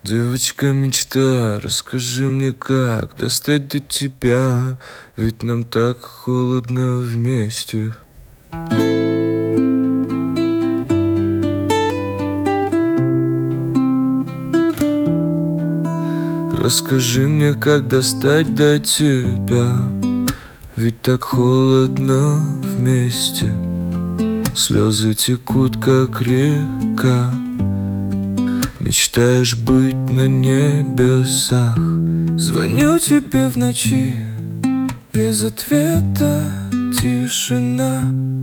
Девочка мечта, расскажи мне, как достать до тебя, ведь нам так холодно вместе. Расскажи мне, как достать до тебя, ведь так холодно вместе. Слезы текут, как река. Мечтаешь быть на небесах. Звоню тебе в ночи, без ответа тишина.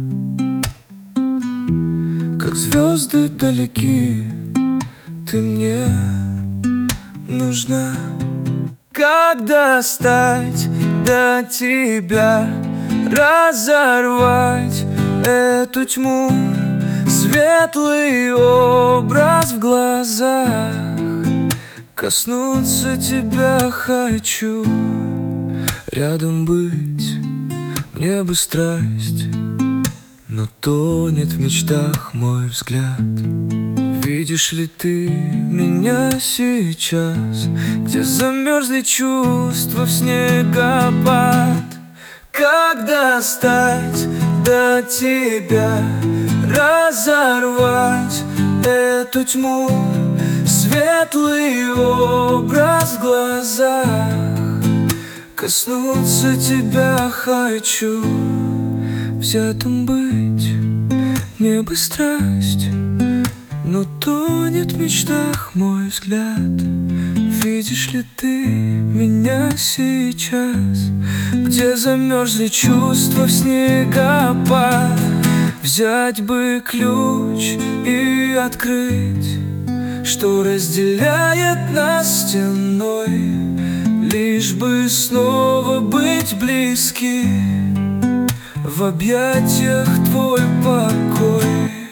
Как звезды далеки, ты мне нужна. Как достать до тебя, разорвать эту тьму, светлый образ в глазах. Коснуться тебя хочу, рядом быть, мне бы страсть, но тонет в мечтах мой взгляд. Видишь ли ты меня сейчас, где замерзли чувства в снегопад? Как достать до тебя, разорвать эту тьму, светлый образ в глазах. Коснуться тебя хочу, взятым быть, мне бы страсть, но тонет в мечтах мой взгляд. Видишь ли ты меня сейчас, где замерзли чувства в снегопад? Взять бы ключ и открыть, что разделяет нас стеной, лишь бы снова быть близки, в объятиях твой покой.